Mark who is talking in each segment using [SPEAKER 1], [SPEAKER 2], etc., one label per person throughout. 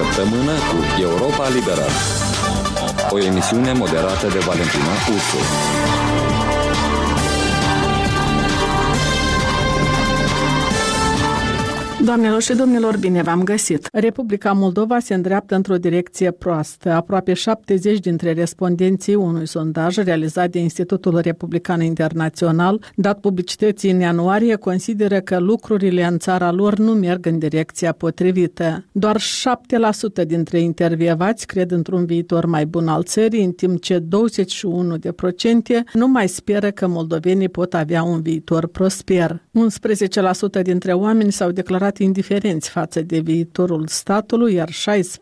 [SPEAKER 1] săptămână cu Europa Liberă. O emisiune moderată de Valentina Ursu.
[SPEAKER 2] Doamnelor și domnilor, bine v-am găsit! Republica Moldova se îndreaptă într-o direcție proastă. Aproape 70 dintre respondenții unui sondaj realizat de Institutul Republican Internațional, dat publicității în ianuarie, consideră că lucrurile în țara lor nu merg în direcția potrivită. Doar 7% dintre intervievați cred într-un viitor mai bun al țării, în timp ce 21% nu mai speră că moldovenii pot avea un viitor prosper. 11% dintre oameni s-au declarat indiferenți față de viitorul statului, iar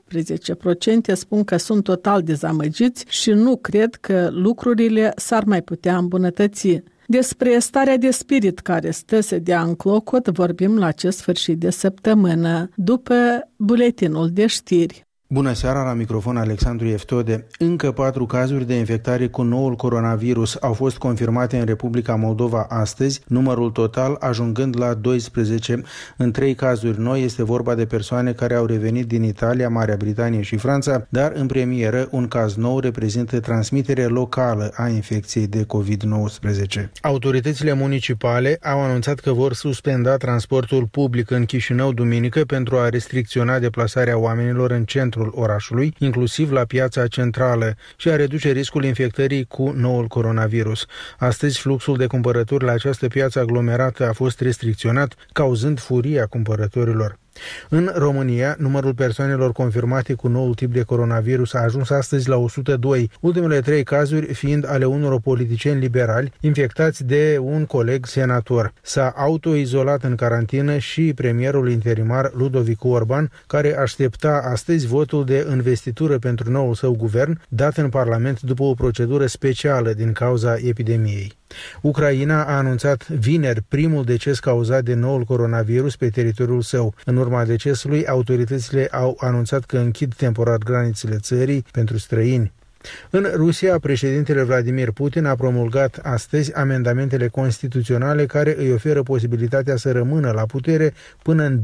[SPEAKER 2] 16% spun că sunt total dezamăgiți și nu cred că lucrurile s-ar mai putea îmbunătăți. Despre starea de spirit care stă să dea în clocot vorbim la acest sfârșit de săptămână, după buletinul de știri.
[SPEAKER 3] Bună seara, la microfon Alexandru Eftode. Încă 4 cazuri de infectare cu noul coronavirus au fost confirmate în Republica Moldova astăzi, numărul total ajungând la 12. În 3 cazuri noi este vorba de persoane care au revenit din Italia, Marea Britanie și Franța, dar în premieră un caz nou reprezintă transmitere locală a infecției de COVID-19. Autoritățile municipale au anunțat că vor suspenda transportul public în Chișinău duminică pentru a restricționa deplasarea oamenilor în centru orașului, inclusiv la piața centrală, și a reduce riscul infectării cu noul coronavirus. Astăzi, fluxul de cumpărături la această piață aglomerată a fost restricționat, cauzând furia cumpărătorilor. În România, numărul persoanelor confirmate cu noul tip de coronavirus a ajuns astăzi la 102, ultimele 3 cazuri fiind ale unor politicieni liberali infectați de un coleg senator. S-a autoizolat în carantină și premierul interimar Ludovic Orban, care aștepta astăzi votul de investitură pentru noul său guvern, dat în Parlament după o procedură specială din cauza epidemiei. Ucraina a anunțat vineri primul deces cauzat de noul coronavirus pe teritoriul său. În urma decesului, autoritățile au anunțat că închid temporar granițele țării pentru străini. În Rusia, președintele Vladimir Putin a promulgat astăzi amendamentele constituționale care îi oferă posibilitatea să rămână la putere până în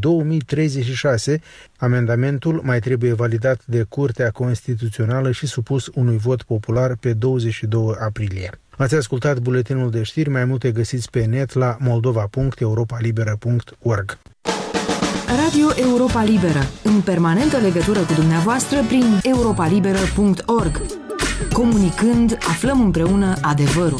[SPEAKER 3] 2036. Amendamentul mai trebuie validat de Curtea Constituțională și supus unui vot popular pe 22 aprilie. Ați ascultat buletinul de știri, mai multe găsiți pe net la moldova.europalibera.org.
[SPEAKER 4] Radio Europa Liberă, în permanentă legătură cu dumneavoastră prin europalibera.org. Comunicând, aflăm împreună adevărul.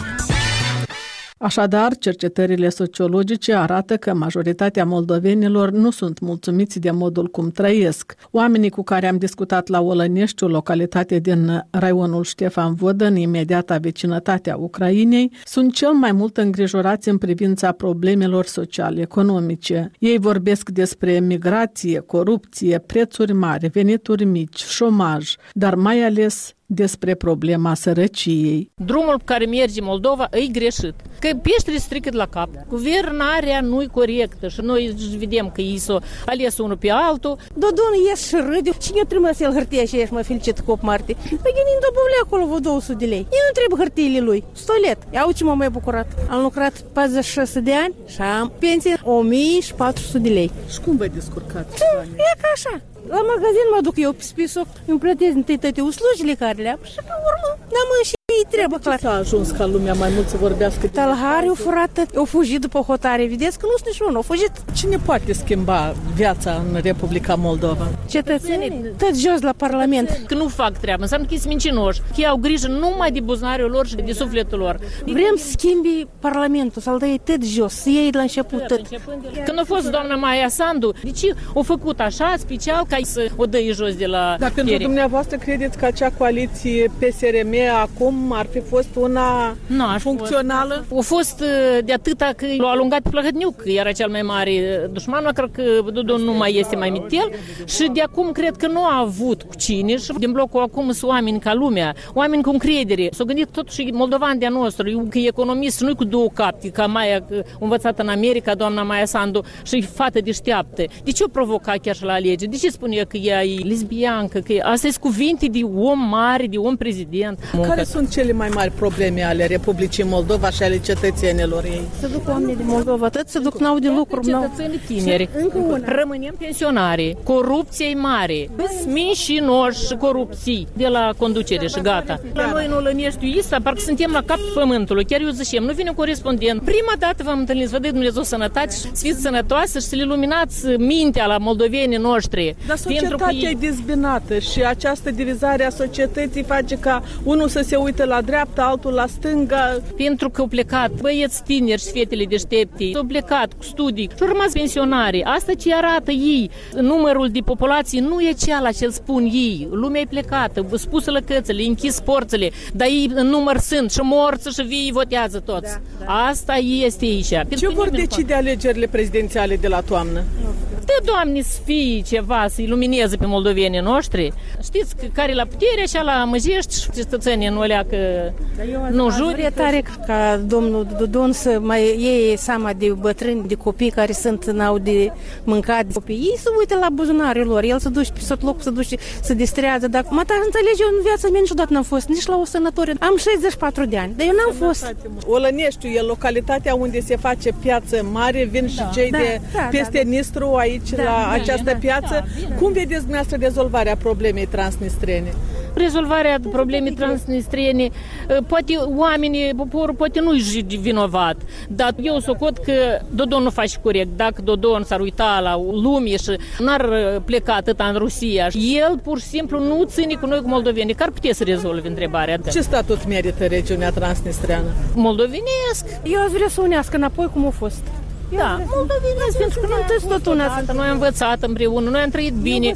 [SPEAKER 2] Așadar, cercetările sociologice arată că majoritatea moldovenilor nu sunt mulțumiți de modul cum trăiesc. Oamenii cu care am discutat la Olănești, o localitate din raionul Ștefan Vodă, în imediata vecinătate a Ucrainei, sunt cel mai mult îngrijorați în privința problemelor social-economice. Ei vorbesc despre migrație, corupție, prețuri mari, venituri mici, șomaj, dar mai ales despre problema sărăciei.
[SPEAKER 5] Drumul pe care merge Moldova e greșit. Că peștele strică de la cap. Guvernarea nu-i corectă și noi vedem că ei s-au ales unul pe altul.
[SPEAKER 6] Dodon ies și râde. Cine trimis el hârtia și mă felicită cu 8 martie? Păi gândind dobăvle acolo vă 200 de lei. Eu nu trebuie hârtiile lui. Stolet. Iau ce m-am mai bucurat. Am lucrat 46 de ani și am pensie 1400 de lei.
[SPEAKER 2] Și cum vă descurcați?
[SPEAKER 6] E ca așa. La magazin mă duc eu pe spisul, îmi plătesc întâi toate uslugile care le-am și pe urmă n-am și trebuie clar.
[SPEAKER 2] S-a ajuns ca lumea mai mult să vorbească?
[SPEAKER 6] Talharii au furat, au fugit după hotare, vedeți că nu sunt nici unul, au fugit.
[SPEAKER 2] Cine poate schimba viața în Republica Moldova?
[SPEAKER 6] Cetățenii, tot jos la Parlament.
[SPEAKER 5] Că nu fac treabă, înseamnă că sunt mincinoși, că ei au grijă numai de buzunarul lor și de sufletul lor.
[SPEAKER 6] Vrem să schimbi Parlamentul, să-l dai tot jos, să iei de la început tot.
[SPEAKER 5] Când a fost doamna Maia Sandu, deci au făcut așa, special, ca să o dăi jos de la
[SPEAKER 2] Dar pentru dumneavoastră credeți că acea coaliție PSRM acum ar fi fost una funcțională?
[SPEAKER 5] A fost de atâta că l-a alungat pe Plăhătniuc, că era cel mai mare dușman, cred că Dodon nu mai este mai mitel și de acum cred că nu a avut cu cine și din blocul acum sunt oameni ca lumea, oameni cu încredere. S-au gândit totuși moldovan de-a nostru, că e economist, nu-i cu 2 capti, ca Maia învățată în America, doamna Maia Sandu, și fată deșteaptă. De ce o provoca chiar și la alegeri? De ce spune că ea e lesbiancă, că asta e cuvinte de om mare, de om prezident.
[SPEAKER 2] Care sunt cele mai mari probleme ale Republicii Moldova și ale cetățenilor ei?
[SPEAKER 6] Se duc oamenii din Moldova, tot se duc, n-au de lucru.
[SPEAKER 5] Cetățenii tineri. Rămânem pensionari. Corupție e mare. Mincinoși și corupții de la conducere și gata. La noi în Olănești, parcă suntem la capul pământului. Chiar eu zicem, nu vine corespondent. Prima dată v-am întâlnit, vă dă Dumnezeu sănătate și să fiți sănătoase și să le luminați mintea la moldovenii noștri.
[SPEAKER 2] Dar societatea e dezbinată și această divizare a societății face ca unul să se uite la dreapta, altul la stânga.
[SPEAKER 5] Pentru că au plecat băieți tineri și fetele deștepte, au plecat cu studii și au rămas pensionari. Asta ce arată ei. Numărul de populație nu e ceala ce îl spun ei. Lumea e plecată, spusă lăcățele, închis porțile, dar ei în număr sunt și morți și vii votează toți. Da. Asta este aici.
[SPEAKER 2] Ce vor decide alegerile prezidențiale de la toamnă?
[SPEAKER 5] Dă, Doamne, să fie ceva, să ilumineze pe moldovenii noștri. Știți că care la putere, așa la măjești și cetățenii nu alea că nu juri.
[SPEAKER 6] E tare ca domnul Dodon să mai iei seama de bătrâni, de copii care n-au de mâncat. Ei să uite la buzunarele lor, el să duce pe tot locul, să duce, să distrează. Dacă mă tar înțelege, eu în viața mea niciodată n-am fost, nici la o sănătorie. Am 64 de ani, dar eu n-am fost.
[SPEAKER 2] Olăneștiul e localitatea unde se face piață mare, vin și cei de peste Nistru aici la această piață. Cum vedeți dumneavoastră rezolvarea problemei transnistrene?
[SPEAKER 5] Rezolvarea problemei transnistrene, poate oamenii, poporul poate nu-i vinovat, dar eu socot că Dodon nu face corect. Dacă Dodon s-ar uita la lume și n-ar pleca atâta în Rusia, el pur și simplu nu ține cu noi cu moldovenii, că ar putea să rezolve întrebarea.
[SPEAKER 2] Ce statut merită regiunea transnistreană?
[SPEAKER 5] Moldovenesc.
[SPEAKER 6] Eu aș vrea să unească înapoi cum a fost.
[SPEAKER 5] Da, moldovenesc, pentru că nu întâi tot una. Noi am învățat împreună, noi am trăit bine.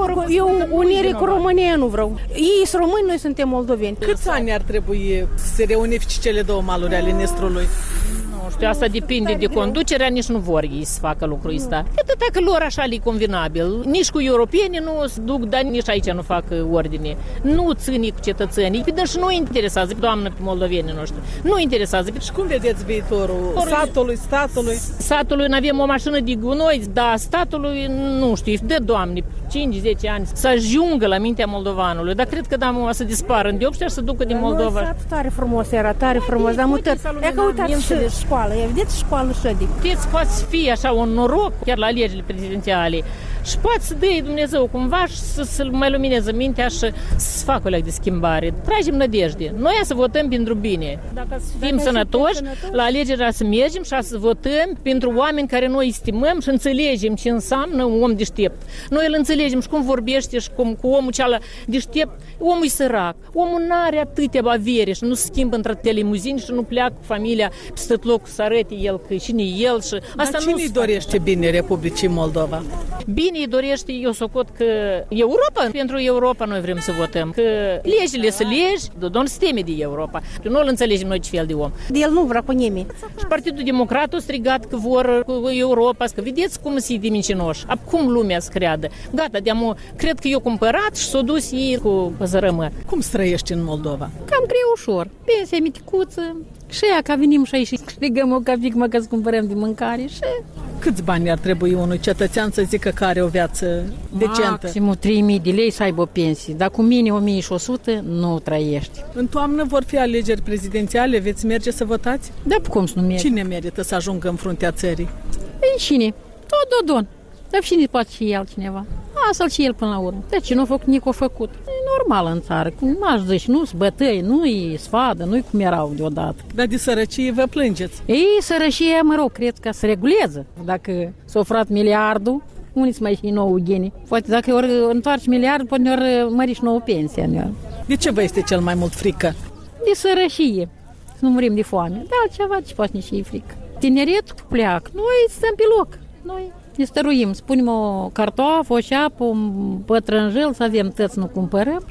[SPEAKER 6] Eu unire cu România nu vreau. Ei sunt români, noi suntem moldoveni.
[SPEAKER 2] Câți ani ar trebui să se reunifice cele două maluri ale Nistrului?
[SPEAKER 5] Nu știu, asta depinde de conducerea, nici nu vor ei să facă lucrul ăsta. Atâta că lor așa le convenabil. Nici cu europenii nu se duc, dar nici aici nu fac ordine. Nu ține cu cetățenii. Dar și nu interesează, doamnă, pe moldovenii noștri. Nu interesează.
[SPEAKER 2] Și cum vedeți viitorul satului, statului?
[SPEAKER 5] Satului avem o mașină de gunoi, dar statului, nu știu, de Doamne, 5-10 ani, să ajungă la mintea moldovanului. Dar cred că o să dispară în Diopștea și să ducă din Moldova.
[SPEAKER 6] Sat tare frumos era, tare frumos, dar mutări. E că uitați și școală, vedeți școală șădic.
[SPEAKER 5] Vedeți, poate fi așa un noroc, chiar la alegerile prezidențiale. Și poate să dea Dumnezeu cumva și să mai lumineze mintea și să facă o leac de schimbare. Tragem nădejde. Noi să votăm pentru bine. Dacă fim sănătoși, la alegerea să mergem și să votăm pentru oameni care noi estimăm și înțelegem ce înseamnă un om deștept. Noi îl înțelegem și cum vorbește și cum cu omul cealaltă deștept. Omul e sărac. Omul n-are atâtea avere și nu se schimbă între telemuzini și nu pleacă cu familia peste tot locul să arăte el că cine e el. Și asta
[SPEAKER 2] cine îi dorește bine Republicii Moldova?
[SPEAKER 5] Bine îi dorește, eu socot că Europa, pentru Europa noi vrem să votăm. Că legile să legi, Dodon se teme de Europa. Nu îl înțelegem noi ce fel de om.
[SPEAKER 6] El nu vrea cu nimeni.
[SPEAKER 5] Și Partidul Democrat a strigat că vor cu Europa, că vedeți cum se de mincinoși. Cum lumea să creadă. Gata, cred că eu cumpărat și s-o dus ei cu păzărămă.
[SPEAKER 2] Cum străiești în Moldova?
[SPEAKER 7] Cam greu ușor. Pensia miticuță. Și aia, ca venim și aici și strigăm o capic, mă că să cumpărăm de mâncare și...
[SPEAKER 2] Câți bani ar trebui unui cetățean să zică că are o viață decentă?
[SPEAKER 7] Maximum 3.000 de lei să aibă o pensie. Dar cu mine 1.100 nu trăiești.
[SPEAKER 2] În toamnă vor fi alegeri prezidențiale, veți merge să votați?
[SPEAKER 7] Da, cum să nu merge?
[SPEAKER 2] Cine merită să ajungă în fruntea țării?
[SPEAKER 7] Ei, cine? Tot Dodon. Dar cine poate și el cineva? Asta-l și el până la urmă. Deci nu a făcut, nici a făcut. E normal în țară. Cum aș zice, nu-s bătăi, nu-i sfadă, nu-i cum erau deodată.
[SPEAKER 2] Dar de sărăcie vă plângeți?
[SPEAKER 7] Ei, sărăcia, mă rog, cred că se regulează. Dacă s-a ofrat miliardul, unii-ți mai și nouă geni. Poate dacă ori întoarci miliardul, poate ori mări și nouă pensie.
[SPEAKER 2] De ce vă este cel mai mult frică?
[SPEAKER 7] De sărăcie. Să nu murim de foame. Da, altceva ce poate nici e frică. Tineretul pleacă. Noi stăm pe loc. Noi ne stăruim, spunem o cartoafă, o șeapă, un pătrânjel, să avem tăți, nu cumpărăm.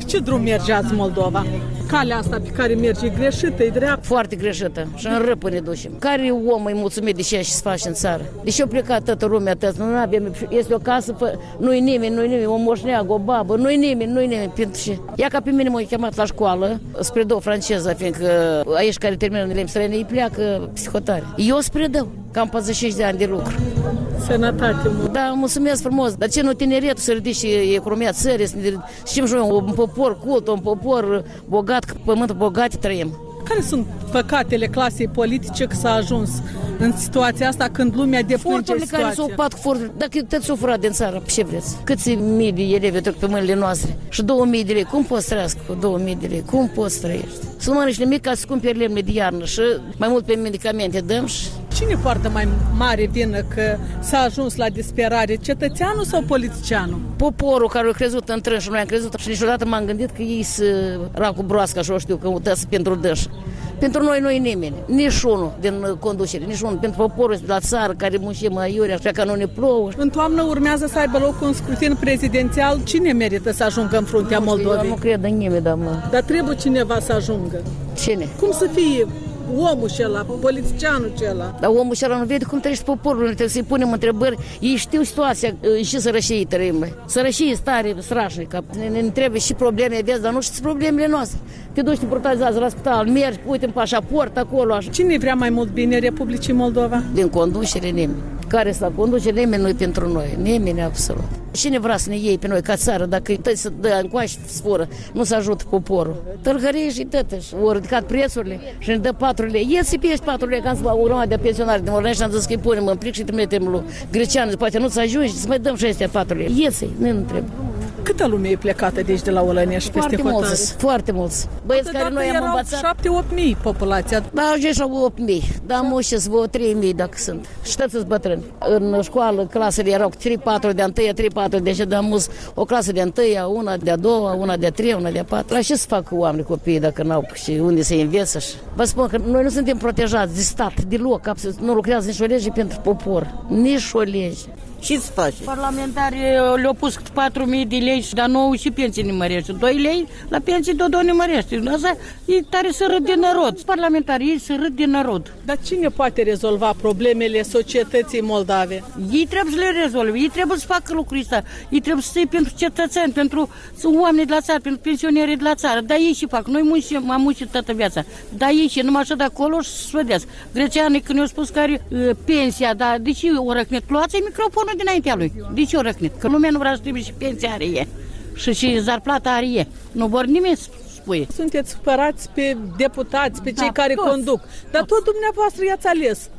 [SPEAKER 2] Ce drum merge azi Moldova? Calea asta pe care merge e greșită, e dreaptă?
[SPEAKER 8] Foarte greșită și în răpă ne ducem. Care om îi mulțumit de ceea ce se face în țară? Deși a plecat toată lumea, nu avem, este o casă, nu-i nimeni, o moșneagă, o babă, nu-i nimeni. Pentru ce? Ea ca pe mine m-a chemat la școală, spre două franceză, fiindcă aici care termină în limbi străine, îi pleacă psihotare. Eu spre dău, cam 45 de ani de lucru.
[SPEAKER 2] Sănătate mult.
[SPEAKER 8] Da, mulțumesc frumos. Dar ce nu tineretul să ridice economia țării, știm și noi, un popor cult, un popor bogat, pământul bogat trăim.
[SPEAKER 2] Care sunt păcatele clasei politice că s-a ajuns în situația asta când lumea deplânge situația?
[SPEAKER 8] Furturile care s-au pat cu furturi. Dacă te-ați furat din țară, ce vreți? Câți mii de elevi trec pe mâinile noastre? Și 2000 de lei. Cum poți trăiască cu 2000 de lei? Cum poți trăiești? Să nu mănânci nimic ca să cumperi lemne de iarnă și mai mult pe medicamente dăm și...
[SPEAKER 2] Cine poartă mai mare vină că s-a ajuns la disperare? Cetățeanul sau politicianul?
[SPEAKER 8] Poporul care a crezut în trâns și noi am crezut și niciodată m-am gândit că ei se ra cu broasca și o știu că uitați pentru dăș. Pentru noi nu e nimeni, nici unul din conducere, nici unul. Pentru poporul de la țară care muncim aiurea, așa că nu ne plouă.
[SPEAKER 2] În toamnă urmează să aibă loc un scrutin prezidențial. Cine merită să ajungă în fruntea Moldovei?
[SPEAKER 8] Eu nu cred în nimeni, doamnă.
[SPEAKER 2] Dar trebuie cineva să ajungă.
[SPEAKER 8] Cine?
[SPEAKER 2] Cum să fie omul ăla, politicianul ăla?
[SPEAKER 8] Dar omul ăla nu vede cum trăiește poporul, trebuie să-i punem întrebări. Ei știu situația și sărășie trăim. Sărășie stare strașnică. Ne trebuie și probleme, vezi, dar nu știu problemele noastre. Te duci, te brutalizează la spital, mergi, uite în pașaport acolo. Așa.
[SPEAKER 2] Cine vrea mai mult bine Republicii Moldova?
[SPEAKER 8] Din conducere nimeni. Care să conduce, nimeni nu-i pentru noi. Nimeni absolut. Cine vrea să ne iei pe noi ca țară, dacă îi să dă încoace sforă, nu să ajută poporul. Tălhărie și tătăși. Au ridicat prețurile și ne dă 4 lei. El să piești 4 lei, ca să vă urma de pensionari din Orlean și am zis că îi punem în plic și trimitem lui grecean. Poate nu să ajungi, să mai dăm și astea 4 lei. El să-i, nu trebuie.
[SPEAKER 2] Câtă lume e plecată deci de la Olănia și peste hotare?
[SPEAKER 8] Foarte mulți. Băieți care noi am învățat.
[SPEAKER 2] 7-8 mii populația.
[SPEAKER 8] Da, ajungi la 8 mii. Da, muși să 3 mii dacă sunt. Și toți bătrâni. În școală, clasele erau 3-4 de întâia, 3-4 de da, o clasă de întâia, una de a doua, una de a treia, una de a patra. La ce să fac oamenii copiii dacă n-au și unde se înveță? Vă spun că noi nu suntem protejați de stat, deloc, absolut. Nu lucrează nici o lege pentru popor. Nici o lege.
[SPEAKER 9] Ce să faci?
[SPEAKER 7] Parlamentarii le-au pus 4.000 de lei, dar nouă și pensii ne mărește. 2 lei la pensii tot ne mărește. Asta e tare să râd de narod. Parlamentarii să râd de narod.
[SPEAKER 2] Dar cine poate rezolva problemele societății moldave?
[SPEAKER 7] Ei trebuie să le rezolve, ei trebuie să facă lucrul ăsta. Ei trebuie să fie pentru cetățeni, pentru oameni de la țară, pentru pensionierii de la țară. Dar ei și fac. Noi am muncit toată viața. Dar ei și numai așa de acolo și să vedeți. Greceanii când ne-au spus că are pensia, dar de ce o răcnet? Luați-i microfonul dinaintea lui. De ce o răcnit? Că lumea nu vrea să trebuie și pensia are e. Și zarplata are e. Nu vor nimeni spune.
[SPEAKER 2] Sunteți supărați pe deputați, pe cei care conduc. Dar tot dumneavoastră i-ați ales.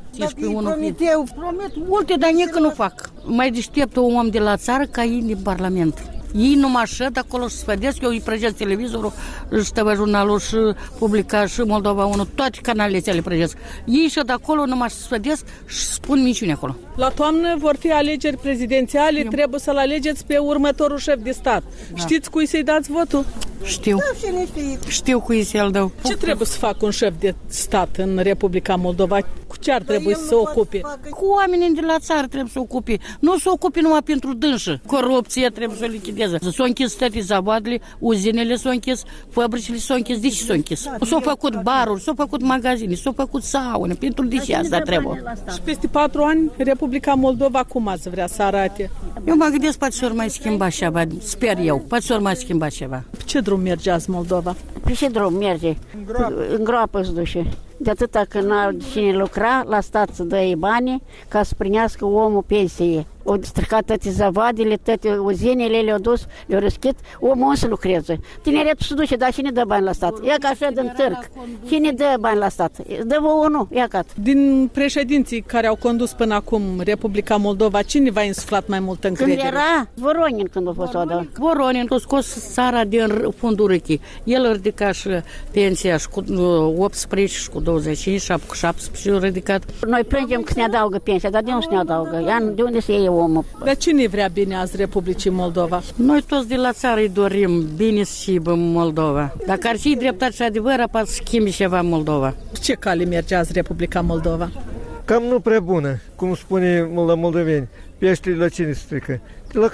[SPEAKER 7] Promit multe, dar nici nu fac. Mai deșteaptă un om de la țară ca ei din Parlament. Ei numai șed acolo și sfădesc, eu îi prăjesc televizorul, și TV Jurnalul, și Publica, și Moldova 1, toate canalele le prăjesc. Ei șed acolo, numai sfădesc și spun minciuni acolo.
[SPEAKER 2] La toamnă vor fi alegeri prezidențiale, trebuie să-l alegeți pe următorul șef de stat. Da. Știți cui să-i dați votul?
[SPEAKER 7] Știu. Știu cui să-l dau.
[SPEAKER 2] Ce trebuie să facă un șef de stat în Republica Moldova? Cu ce ar trebui să se ocupe?
[SPEAKER 7] Cu oamenii de la țară trebuie să se ocupe. Nu se ocupe numai pentru dânsă. Corupție trebuie să o lichideze. S-au închis toate zavoadele, uzinele s-au închis, fabricile s-au închis. De ce s-au închis? S-au făcut baruri, s-au făcut magazine, s-au făcut saune. Pentru de ce asta trebuie?
[SPEAKER 2] Și peste 4 ani, Republica Moldova cum ați vrea să arate?
[SPEAKER 7] Eu mă gândesc, poate s-or mai schimba ceva, sper eu, poate s-or mai schimba ceva.
[SPEAKER 2] Pe ce drum merge azi Moldova?
[SPEAKER 9] Pe ce drum merge? În groapă se duce. De atâta că n-are cine lucra, la stat să dă bani ca să primească omul pensie. Au stricat toate zavadele, toate uzinele, le-au dus, le-au răschit, omul să lucreze. Tineretul se duce, dar cine dă bani la stat? Ia ca așa din târg. Cine dă bani la stat? Dă vă unul, ia ca.
[SPEAKER 2] Din președinții care au condus până acum Republica Moldova, cine v-a insuflat mai multă încredere?
[SPEAKER 9] Când era Voronin, când a fost odată.
[SPEAKER 7] Voronin a scos țara din fundul râchii. El a ridicat și pensia și cu 18 și cu 25, 17 a ridicat.
[SPEAKER 9] Noi plângem că se ne adaugă pensia, dar de unde se ne adaugă? De unde se iei omul?
[SPEAKER 2] Dar cine vrea bine azi Republicii Moldova?
[SPEAKER 7] Noi toți de la țară îi dorim bine și în Moldova. Dacă ar fi dreptate și adevăr, poate schimbi ceva în Moldova.
[SPEAKER 2] Ce cale merge azi Republica Moldova?
[SPEAKER 10] Cam nu prea bună, cum spune la moldoveni. Peștele la cine strică? De la cap.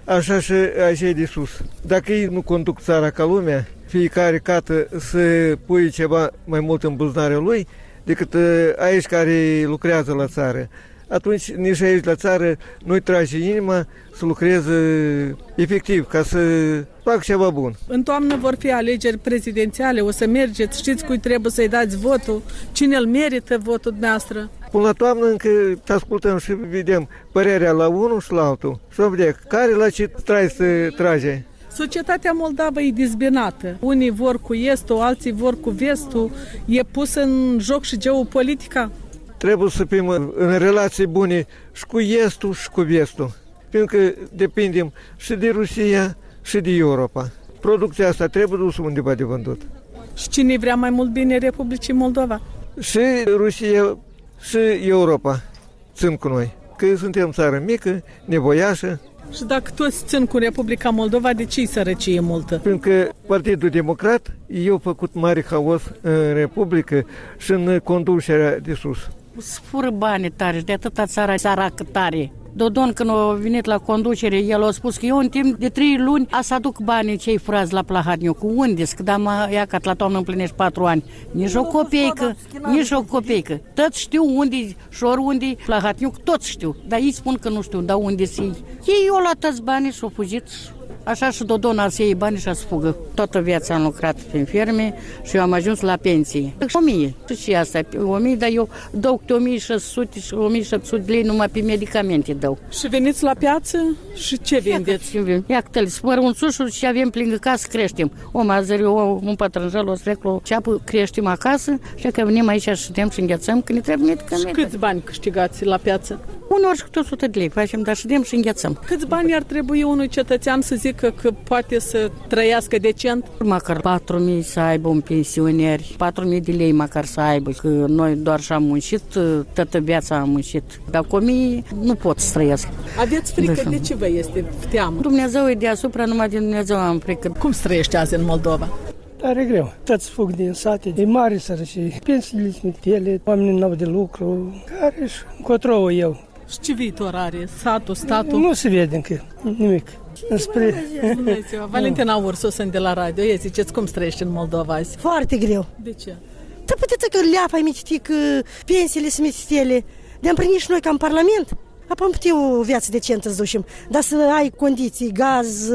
[SPEAKER 10] așa și acei de sus. Dacă ei nu conduc țara ca lumea, fiecare cată să pui ceva mai mult în buzunarul lui decât aici care lucrează la țară, atunci nici aici la țară nu-i trage inima să lucreze efectiv, ca să fac ceva bun.
[SPEAKER 2] În toamnă vor fi alegeri prezidențiale, o să mergeți, știți cui trebuie să-i dați votul, cine îl merită votul dumneavoastră?
[SPEAKER 10] Până la toamnă încă te ascultăm și vedem părerea la unul și la altul și vom vedea care la ce trai să trage.
[SPEAKER 2] Societatea moldavă e dezbinată. Unii vor cu estul, alții vor cu vestul. E pus în joc și geopolitica?
[SPEAKER 10] Trebuie să fim în relații bune și cu estul și cu vestul, pentru că depindem și de Rusia și de Europa. Producția asta trebuie dusă undeva de vândut.
[SPEAKER 2] Și cine vrea mai mult bine Republicii Moldova?
[SPEAKER 10] Și Rusia și Europa țin cu noi, că suntem țară mică, nevoiașă.
[SPEAKER 2] Și dacă toți țin cu Republica Moldova, de ce-i sărăcie multă?
[SPEAKER 10] Pentru că Partidul Democrat i-a făcut mare haos în Republică și în conducerea de sus.
[SPEAKER 11] Fură bani tare și de atâta țara săracă tare. Dodon, când a venit la conducere, el a spus că eu în timp de 3 luni a să aduc banii cei furați la Plahotniuc. Unde? Că iacat la toamnă împlinești 4 ani. Nici o copeică, nici o copeică. Toți știu unde și oriunde Plahotniuc, toți știu. Dar ei spun că nu știu, dar unde să iei. Ei au luat toți banii și au fugit. Așa și Dodon a să iei bani și a să fugă. Toată viața am lucrat prin ferme și eu am ajuns la pensie. 1000. Și asta, 1000, dar eu dau câte 1600 și 1700 de lei numai pe medicamente dau.
[SPEAKER 2] Și veniți la piață și ce vindeți?
[SPEAKER 11] Ia că spăr un sușuri și avem lângă casă, creștem. O mazărie, un pătrânjel, o streclă, o ceapă, creștem acasă și că venim aici și ședem și înghețăm, că ne trebuie medicamente.
[SPEAKER 2] Și câți bani câștigați la piață?
[SPEAKER 11] Uneori și câte 100 de lei facem, dar ședem și înghețăm.
[SPEAKER 2] Câți bani ar trebui unui cetățean să zică că poate să trăiască decent?
[SPEAKER 11] Măcar 4.000 să aibă un pensioner, 4.000 de lei măcar să aibă, că noi doar și-am muncit, toată viața am muncit. Dar cu 1.000 nu pot să trăiesc.
[SPEAKER 2] Aveți frică? De ce vă este teamă?
[SPEAKER 11] Dumnezeu e deasupra, numai din Dumnezeu am frică.
[SPEAKER 2] Cum se trăiește azi în Moldova?
[SPEAKER 12] Tare greu. Toți fug din sate, e mare sărăcie. Pensiile sunt ele, oamenii n-au de lucru. Care și încotro eu.
[SPEAKER 2] Și ce viitor are satul, statul?
[SPEAKER 12] Nu se vede încă nimic. Înspre...
[SPEAKER 2] Valentina Ursu, sunt de la radio. Ei, ziceți, cum se trăiește în Moldova azi?
[SPEAKER 13] Foarte greu.
[SPEAKER 2] De ce?
[SPEAKER 13] Da, puteți că leafa mititi, că pensiile sunt mititele. De-am primit și noi ca în Parlament. Apoi am putea o viață decentă să ducem, dar să ai condiții, gaz,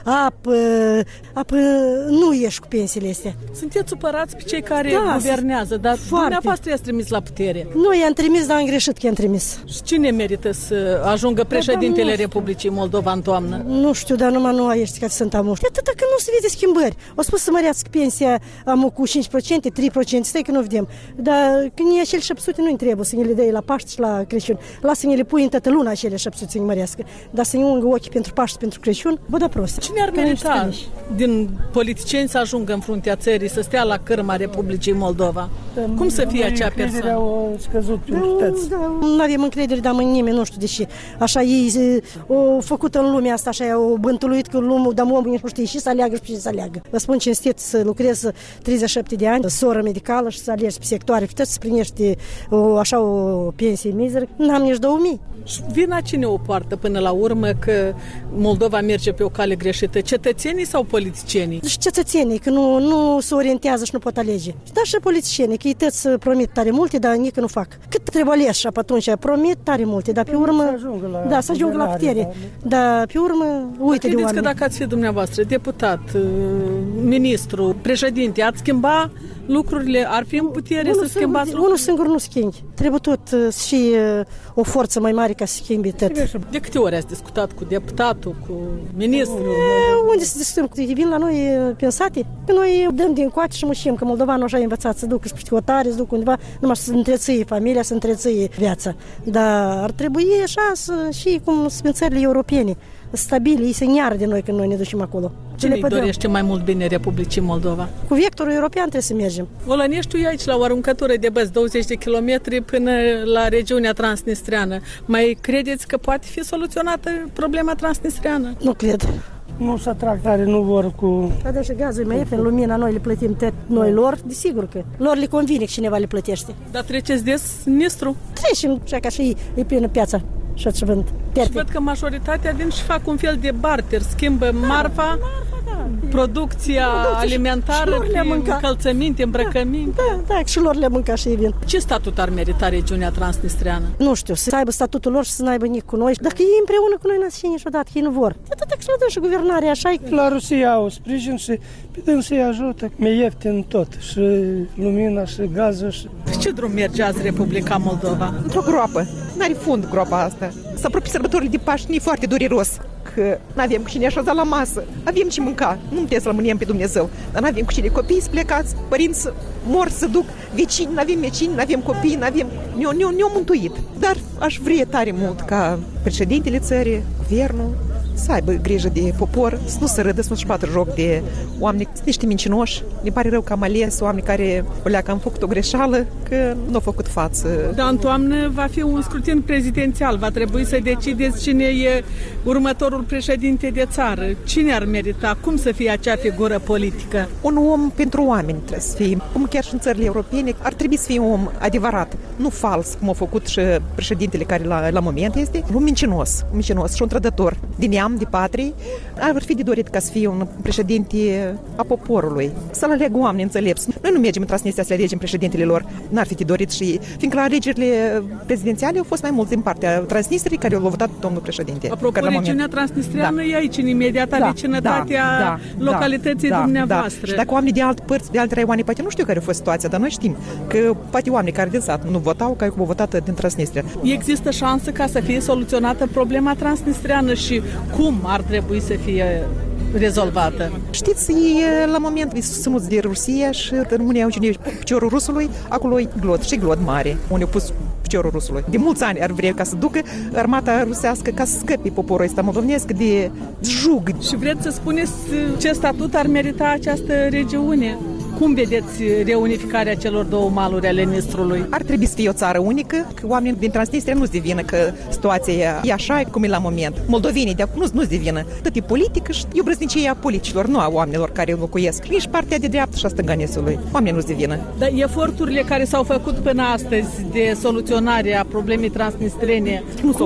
[SPEAKER 13] apă, nu ieși cu pensiile astea.
[SPEAKER 2] Sunteți supărați pe cei care guvernează, dar dumneavoastră i-ați trimis la putere.
[SPEAKER 13] Noi i-am trimis, dar am greșit că i-am trimis.
[SPEAKER 2] Și cine merită să ajungă președintele Republicii Moldova în toamnă?
[SPEAKER 13] Nu știu, dar numai nu ești ca sunt amuși. De atâta că nu se vede schimbări. O spus să mărească pensia am cu 5%, 3%, stai că nu vedem. Dar când e acel 700 nu-i trebuie să ne le dai la Paști și la Crăciun. Lasă-ne le pui în toată luna acele 700 să ne mărească. Dar să ne ungă ochii pentru Paști, pentru Crăciun, bă, da prost.
[SPEAKER 2] Cine ar merita din politicieni să ajungă în fruntea țării, să stea la cârma Republicii Moldova? Cum să fie acea persoană?
[SPEAKER 12] Au scăzut priorități.
[SPEAKER 13] Nu avem încredere, dar în nimeni, nu știu de ce. Așa ei au făcut în lumea asta, așa au bântuluit că lumea, dar omul nu știe și să aleagă și să aleagă. Vă spun cinstit să lucrez 37 de ani, soră medicală și să alergi pe sectoare, puteți să primești așa o pensie mizeră. N-am nici 2000.
[SPEAKER 2] Și vina cine o poartă până la urmă că Moldova merge pe o cale greșită? Cetățenii sau politicienii?
[SPEAKER 13] Și cetățenii, că nu se orientează și nu pot alege. Dar și politicienii, că ei toți promit tare multe, dar nici nu fac. Cât trebuie ales și atunci promit tare multe, dar pe urmă să ajungă la putere. Dar pe urmă uite de oameni.
[SPEAKER 2] Că dacă ați fi dumneavoastră deputat, ministru, președinte, ați schimba lucrurile, ar fi în putere să schimbați lucrurile?
[SPEAKER 13] Unul singur nu schimbi. Trebuie tot și o forță mai mare ca să schimbi tot.
[SPEAKER 2] De câte ori ați discutat cu deputatul, cu ministrul?
[SPEAKER 13] Unde să discutăm? Vin la noi pe sate? Că noi dăm din coate și mușim, că moldovanul așa a învățat să ducă și hotare, să ducă undeva, numai să întrețâie familia, să întrețâie viața. Dar ar trebui așa și cum sunt țările europene, stabile, ei se neară de noi când noi ne ducem acolo.
[SPEAKER 2] Cine dorește mai mult bine Republicii Moldova?
[SPEAKER 13] Cu vectorul european trebuie să mergem.
[SPEAKER 2] Olănești e aici la o aruncătură de băți, 20 de kilometri până la regiunea transnistreană. Mai credeți că poate fi soluționată problema transnistreană?
[SPEAKER 13] Nu cred.
[SPEAKER 12] Nu se atrag tare, nu vor cu...
[SPEAKER 13] Dar și gazul mai ieftin, lumina noi le plătim tot noi lor, desigur că lor le convine că cineva le plătește.
[SPEAKER 2] Dar treceți des Nistru?
[SPEAKER 13] Trecem, așa ca și e plină piața. și ce vând.
[SPEAKER 2] Și văd că majoritatea vin și fac un fel de barter, schimbă marfa, producția alimentară, încălțăminte, îmbrăcăminte.
[SPEAKER 13] Da, și lor le mânca și ei vin.
[SPEAKER 2] Ce statut ar merita regiunea transnistreană?
[SPEAKER 13] Nu știu, să aibă statutul lor și să n-aibă nici cu noi. Dacă ei împreună cu noi n-ați fi niciodată, ei nu vor. Atâta că să-l dăm și guvernarea, așa-i.
[SPEAKER 12] La Rusia au sprijin și pe dânsii ajută. Mi-e ieftin tot, și lumina, și gazul. Și...
[SPEAKER 2] Ce drum merge azi Republica Moldova?
[SPEAKER 14] Într-o groapă. N-are fund groapa asta. S-a apropie sărbătorile de Paști, e foarte dureros. Că n-avem cu cine așeza la masă. Avem ce mânca. Nu putem să rămânem pe Dumnezeu. Dar n-avem cu cine. Copiii să plecați, părinți mor să duc, vecini, n-avem vecini, n-avem copii, n-avem... Ne-au mântuit. Dar aș vrea tare mult ca președintele țării, guvernul, să aibă grijă de popor, să nu se râdă, să nu-și bată joc de oameni, sunt niște mincinoși. Ne pare rău că am ales oameni care că am făcut o greșeală, că nu au făcut față.
[SPEAKER 2] Dar în toamnă va fi un scrutin prezidențial, va trebui să decideți cine e următorul președinte de țară. Cine ar merita? Cum să fie acea figură politică?
[SPEAKER 14] Un om pentru oameni trebuie să fie. Cum chiar și în țările europene, ar trebui să fie un om adevărat, nu fals, cum a făcut și președintele care la moment este, un mincinos și un trădător din neam, de patrie. Ar fi de dorit ca să fie un președinte a poporului, să-l aleagă oameni înțelepți. Noi nu mergem în Transnistria să alegem președintele lor, n-ar fi de dorit și fiindcă la alegerile prezidențiale au fost mai mulți din partea Transnistriei care l-au votat domnul președinte.
[SPEAKER 2] Apropo, regiunea transnistriană e aici, în imediata vecinătatea localității dumneavoastră.
[SPEAKER 14] Și dacă oamenii de alte părți, de alte raioane, poate nu știu care a fost situația, dar noi știm că poate oamenii care din sat nu votau, care au votat din Transnistria.
[SPEAKER 2] Există șansă ca să fie soluționată problema transnistriană și cum ar trebui să fie rezolvată?
[SPEAKER 14] Știți, la moment e susținuți de Rusia și România au piciorul rusului, acolo e glod mare, unde au pus piciorul rusului. De mulți ani ar vrea ca să ducă armata rusească ca să scăpe poporul ăsta moldovnesc de jug.
[SPEAKER 2] Și vreți să spuneți ce statut ar merita această regiune? Cum vedeți reunificarea celor două maluri ale Nistrului?
[SPEAKER 14] Ar trebui să fie o țară unică, că oamenii din Transnistria nu-ți devină că situația e așa cum e la moment. Moldovenii de acum nu-ți devină. Tot e politică și e obrăznicia politicilor, nu a oamenilor care locuiesc. Nici partea de dreapta și a stânganesului. Oamenii nu-ți devină.
[SPEAKER 2] Dar eforturile care s-au făcut până astăzi de soluționare a problemei transnistrene,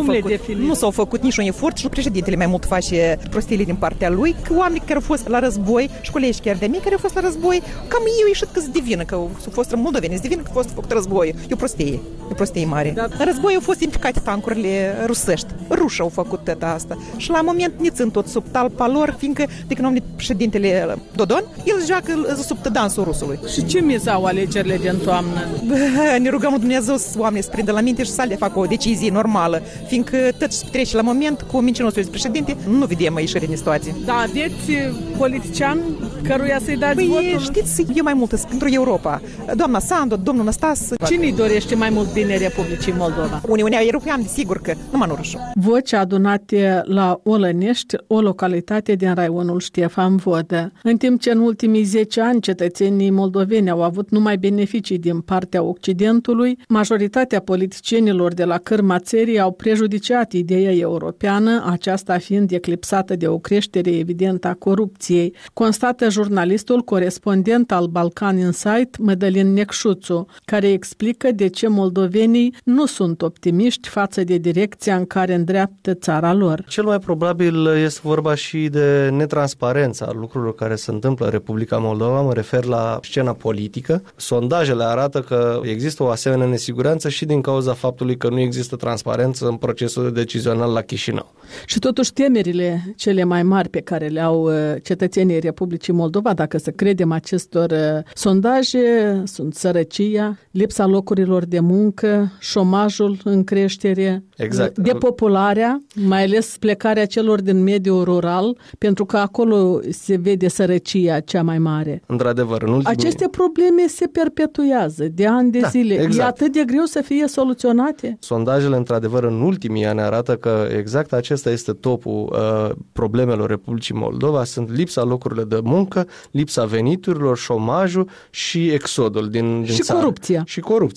[SPEAKER 14] nu s-au făcut niciun efort și președintele mai mult face prostiile din partea lui, că oamenii care au fost la război și colegi chiar de mii care au fost la război, cam eu ieșit că se devină, că au fost moldoveni, se devină că a fost făcut război. E o prostie mare. În război au fost implicate tancurile rusești. Rușii au făcut tot asta. Și la moment ne țin tot sub talpa lor, fiindcă de când am venit președintele Dodon, el joacă sub dansul rusului.
[SPEAKER 2] Și ce mizau alegerile din toamnă?
[SPEAKER 14] Ne rugăm Dumnezeu să oamenii să prindă la minte și să le facă o decizie normală, fiindcă tot ce trece la moment cu mincinosul președinte, nu vedem ieșire din situație.
[SPEAKER 2] Da, aveți politician căruia să-i dați votul?
[SPEAKER 14] Știți, eu mai mult pentru Europa. Doamna Sandu, domnul Năstas.
[SPEAKER 2] Cine-i dorește mai mult bine Republicii Moldova?
[SPEAKER 14] Uniunea Europeană, sigur că numai nu Rușu.
[SPEAKER 2] Voci adunate la Olănești, o localitate din raionul Ștefan Vodă. În timp ce în ultimii 10 ani cetățenii moldoveni au avut numai beneficii din partea Occidentului, majoritatea politicienilor de la cârma țării au prejudiciat ideea europeană, aceasta fiind eclipsată de o creștere evidentă a corupției, constată jurnalistul corespondent al Balkan Insight, Mădălin Necșuțu, care explică de ce moldovenii nu sunt optimiști față de direcția în care îndreaptă țara lor.
[SPEAKER 15] Cel mai probabil este vorba și de netransparența lucrurilor care se întâmplă în Republica Moldova, mă refer la scena politică. Sondajele arată că există o asemenea nesiguranță și din cauza faptului că nu există transparență în procesul decizional la Chișinău.
[SPEAKER 2] Și totuși temerile cele mai mari pe care le au cetățenii Republicii Moldova, dacă să credem acestor sondaje, sunt sărăcia, lipsa locurilor de muncă, șomajul în creștere, depopularea, mai ales plecarea celor din mediul rural, pentru că acolo se vede sărăcia cea mai mare.
[SPEAKER 15] Într-adevăr,
[SPEAKER 2] aceste probleme se perpetuează de ani de zile. Exact. E atât de greu să fie soluționate.
[SPEAKER 15] Sondajele, într-adevăr, în ultimii ani arată că exact acesta este topul problemelor Republicii Moldova, sunt lipsa locurilor de muncă, lipsa veniturilor, șomajul și exodul din țară.
[SPEAKER 2] Corupția.
[SPEAKER 15] Și corupția.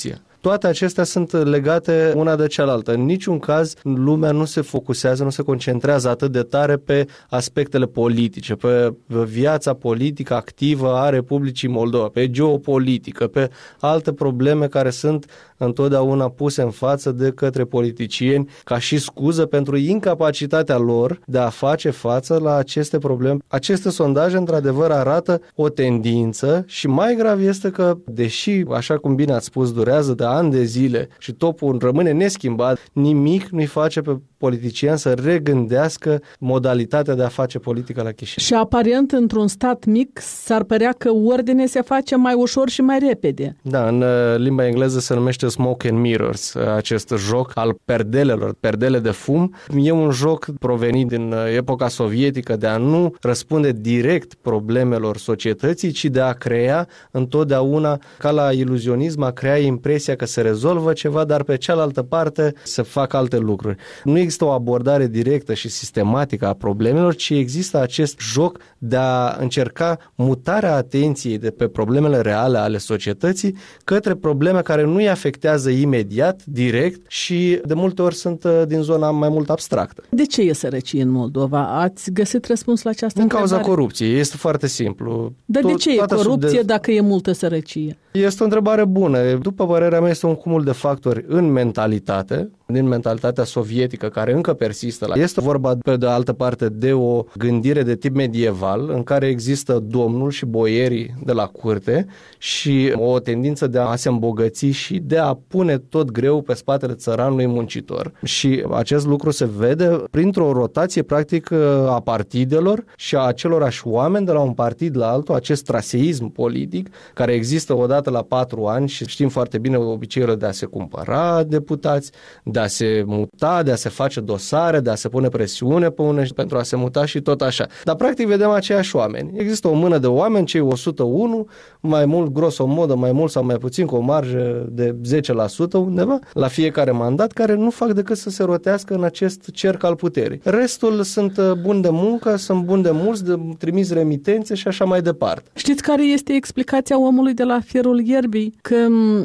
[SPEAKER 15] Toate acestea sunt legate una de cealaltă. În niciun caz lumea nu se focusează, nu se concentrează atât de tare pe aspectele politice, pe viața politică activă a Republicii Moldova, pe geopolitică, pe alte probleme care sunt întotdeauna puse în față de către politicieni ca și scuză pentru incapacitatea lor de a face față la aceste probleme. Aceste sondaje, într-adevăr, arată o tendință și mai grav este că, deși, așa cum bine ați spus, durează de ani de zile și topul rămâne neschimbat, nimic nu-i face pe politicieni să regândească modalitatea de a face politică la Chișinău.
[SPEAKER 2] Și aparent, într-un stat mic, s-ar părea că ordine se face mai ușor și mai repede.
[SPEAKER 15] Da, în limba engleză se numește smoke and mirrors, acest joc al perdelelor, perdele de fum. E un joc provenit din epoca sovietică de a nu răspunde direct problemelor societății, ci de a crea întotdeauna, ca la iluzionism, a crea impresia că se rezolvă ceva, dar pe cealaltă parte se fac alte lucruri. Nu există o abordare directă și sistematică a problemelor, ci există acest joc de a încerca mutarea atenției de pe problemele reale ale societății către probleme care nu îi afectează imediat, direct și de multe ori sunt din zona mai mult abstractă.
[SPEAKER 2] De ce e sărăcie în Moldova? Ați găsit răspuns la această întrebare?
[SPEAKER 15] Din cauza corupției. Este foarte simplu.
[SPEAKER 2] Dar de ce e corupție dacă e multă sărăcie?
[SPEAKER 15] Este o întrebare bună. După părerea mea, este un cumul de factori în mentalitate, din mentalitatea sovietică care încă persistă. Este vorba, pe de altă parte, de o gândire de tip medieval în care există domnul și boierii de la curte și o tendință de a se îmbogăți și de a pune tot greu pe spatele țăranului muncitor. Și acest lucru se vede printr-o rotație practic a partidelor și a acelorași oameni de la un partid la altul, acest traseism politic care există odată la 4 ani și știm foarte bine obiceiurile de a se cumpăra deputați, de a se muta, de a se face dosare, de a se pune presiune pe unii pentru a se muta și tot așa. Dar practic vedem aceiași oameni. Există o mână de oameni, cei 101, mai mult grosomodă, mai mult sau mai puțin, cu o marjă de 10% undeva, la fiecare mandat, care nu fac decât să se rotească în acest cerc al puterii. Restul sunt buni de muncă, sunt buni de mulți, trimis remitențe și așa mai departe.
[SPEAKER 2] Știți care este explicația omului de la firul ierbii? Că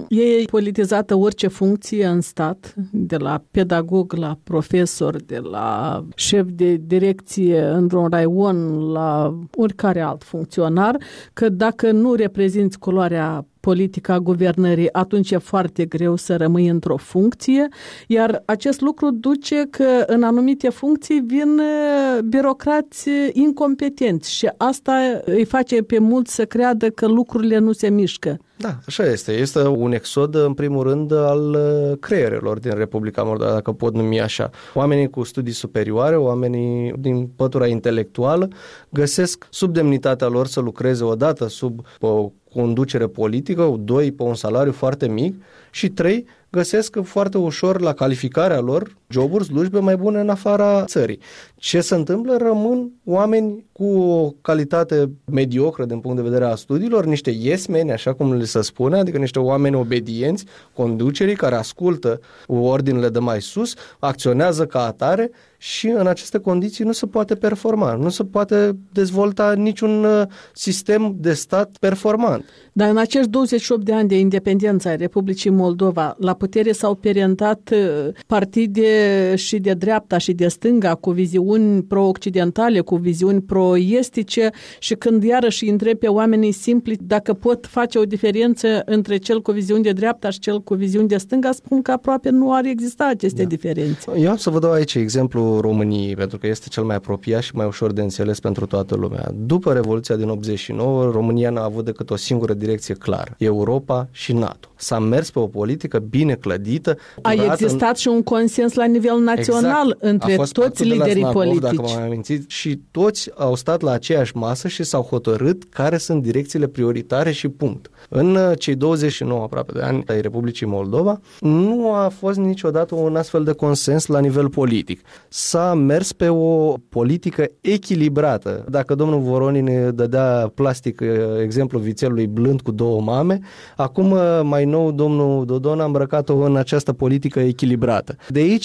[SPEAKER 2] e politizată orice funcție în stat, de la pedagog la profesor, de la șef de direcție într-un raion la oricare alt funcționar, că dacă nu reprezinți culoarea politică a guvernării, atunci e foarte greu să rămâi într-o funcție, iar acest lucru duce că în anumite funcții vin birocrați incompetenți și asta îi face pe mulți să creadă că lucrurile nu se mișcă.
[SPEAKER 15] Da, așa este. Este un exod, în primul rând, al creierelor din Republica Moldova, dacă pot numi așa. Oamenii cu studii superioare, oamenii din pătura intelectuală, găsesc sub demnitatea lor să lucreze odată sub o conducere politică, 2, pe un salariu foarte mic și 3, găsesc foarte ușor la calificarea lor joburi, slujbe mai bune în afara țării. Ce se întâmplă? Rămân oameni cu o calitate mediocră din punct de vedere a studiilor, niște yes-meni, așa cum le se spune, adică niște oameni obedienți conducerii care ascultă ordinele de mai sus, acționează ca atare și în aceste condiții nu se poate performa, nu se poate dezvolta niciun sistem de stat performant.
[SPEAKER 2] Dar în acești 28 de ani de independență a Republicii Moldova, la putere s-au perientat partide și de dreapta și de stânga cu viziuni pro-occidentale, cu viziuni pro-estice și când iarăși îi întreb pe oamenii simpli dacă pot face o diferență între cel cu viziuni de dreapta și cel cu viziuni de stânga, spun că aproape nu ar exista aceste diferențe.
[SPEAKER 15] Eu am să vă dau aici exemplu României, pentru că este cel mai apropiat și mai ușor de înțeles pentru toată lumea. După Revoluția din 89, România n-a avut decât o singură direcție clară, Europa și NATO. S-a mers pe o politică bine clădită.
[SPEAKER 2] A existat și un consens la nivel național între toți liderii politici.
[SPEAKER 15] Dacă m-am amintit, și toți au stat la aceeași masă și s-au hotărât care sunt direcțiile prioritare și punct. În cei 29 aproape de ani ai Republicii Moldova, nu a fost niciodată un astfel de consens la nivel politic. S-a mers pe o politică echilibrată. Dacă domnul Voronin dădea plastic exemplu vițelului blând cu 2 mame, acum mai nou domnul Dodon a îmbrăcat-o în această politică echilibrată. De aici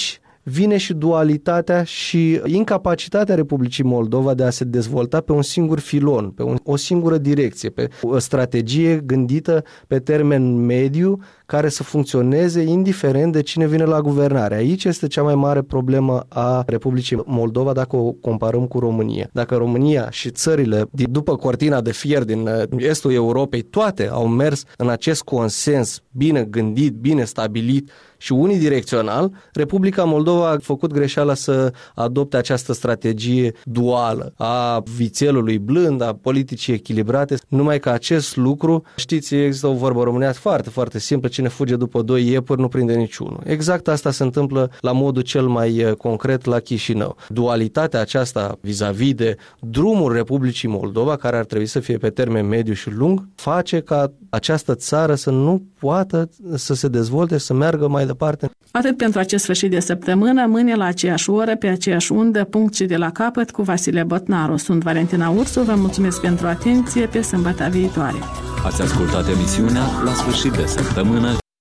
[SPEAKER 15] vine și dualitatea și incapacitatea Republicii Moldova de a se dezvolta pe un singur filon, pe o singură direcție, pe o strategie gândită pe termen mediu care să funcționeze indiferent de cine vine la guvernare. Aici este cea mai mare problemă a Republicii Moldova dacă o comparăm cu România. Dacă România și țările după cortina de fier din estul Europei, toate au mers în acest consens bine gândit, bine stabilit și unidirecțional, Republica Moldova a făcut greșeala să adopte această strategie duală a vițelului blând, a politicii echilibrate, numai că acest lucru, știți, există o vorbă românească foarte, foarte simplă, cine fuge după doi iepuri nu prinde niciunul. Exact asta se întâmplă la modul cel mai concret la Chișinău. Dualitatea aceasta vis-a-vis de drumul Republicii Moldova, care ar trebui să fie pe termen mediu și lung, face ca această țară să nu poată să se dezvolte, să meargă mai departe.
[SPEAKER 2] Atât pentru acest sfârșit de săptămână, mâine la aceeași oră, pe aceeași undă, punct și de la capăt cu Vasile Botnaru. Sunt Valentina Ursu, vă mulțumesc pentru atenție, pe sâmbătă viitoare.
[SPEAKER 1] Ați ascultat emisiunea La sfârșit de săptămână